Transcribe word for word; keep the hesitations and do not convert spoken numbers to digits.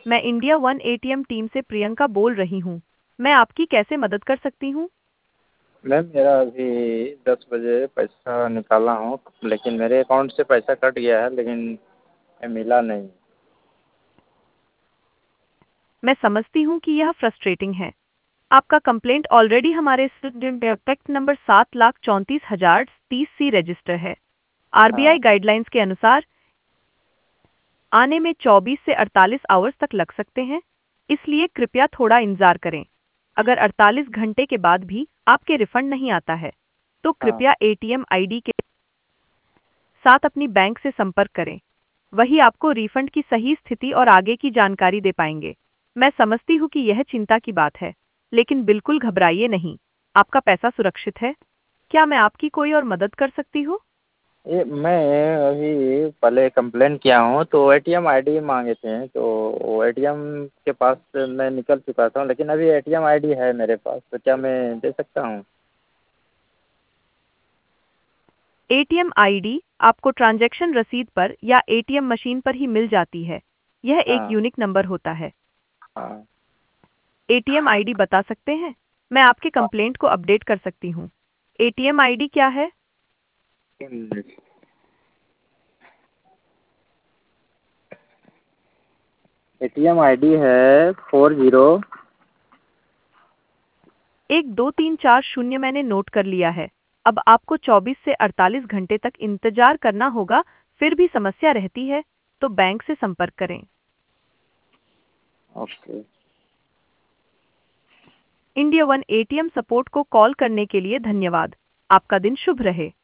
मैं India one ATM team से प्रियंका बोल रही हूँ। मैं आपकी कैसे मदद कर सकती हूँ? मैम मेरा अभी दस बजे पैसा निकाला हूँ, लेकिन मेरे अकाउंट से पैसा कट गया है, लेकिन मिला नहीं। मैं समझती हूँ कि यह फ्रस्ट्रेटिंग है। आपका कंप्लेंट ऑलरेडी हमारे टैक्स नंबर सात लाख चौंतीस हजार तीस सी रजिस्टर है। आरबीआई हाँ। गाइडलाइंस के अनुसार आने में चौबीस से अड़तालीस आवर्स तक लग सकते हैं, इसलिए कृपया थोड़ा इंतजार करें। अगर अड़तालीस घंटे के बाद भी आपके रिफंड नहीं आता है, तो हाँ। कृपया एटीएम आईडी के साथ अपनी बैंक से संपर्क करें। वही आपको रिफंड की सही स्थिति और आगे की जानकारी दे पाएंगे। मैं समझती हूँ कि यह चिंता की बात है, लेकिन बिल्कुल घबराइए नहीं। आपका पैसा सुरक्षित है। क्या मैं आपकी कोई और मदद कर सकती हूँ? ये मैं अभी पहले कंप्लेन किया हूँ, तो एटीएम आईडी मांगे थे, तो वो एटीएम के पास से मैं निकल चुका था, लेकिन अभी एटीएम आईडी है मेरे पास, तो क्या मैं दे सकता हूँ? एटीएम आईडी आपको ट्रांजैक्शन रसीद पर या एटीएम मशीन पर ही मिल जाती है। यह एक हाँ। यूनिक नंबर होता है। हाँ। एटीएम आईडी बता सकते हैं? मैं आपके कंप्लेंट को अपडेट कर सकती हूँ। एटीएम आईडी क्या है? एटीएम आईडी है फोर जीरो। एक दो तीन चार शून्य मैंने नोट कर लिया है। अब आपको चौबीस से अड़तालीस घंटे तक इंतजार करना होगा। फिर भी समस्या रहती है तो बैंक से संपर्क करें। Okay. India one ATM support को कॉल करने के लिए धन्यवाद। आपका दिन शुभ रहे।